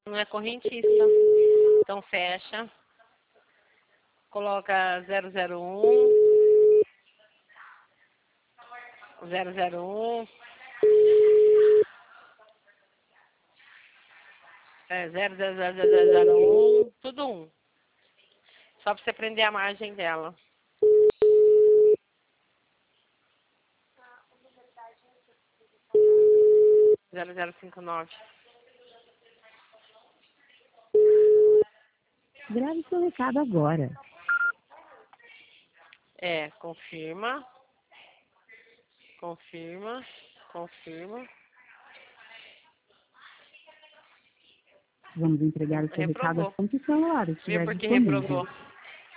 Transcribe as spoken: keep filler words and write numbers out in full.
Não é correntista. Então fecha. Coloca zero zero um. zero zero um. É, zero zero zero zero zero um. Tudo um. Só para você prender a margem dela. zero zero cinco nove. Grave seu recado agora. É, confirma. Confirma. Confirma. Vamos entregar o seu recado Reprovou. assim que o celular Viu estiver por que disponível. reprovou?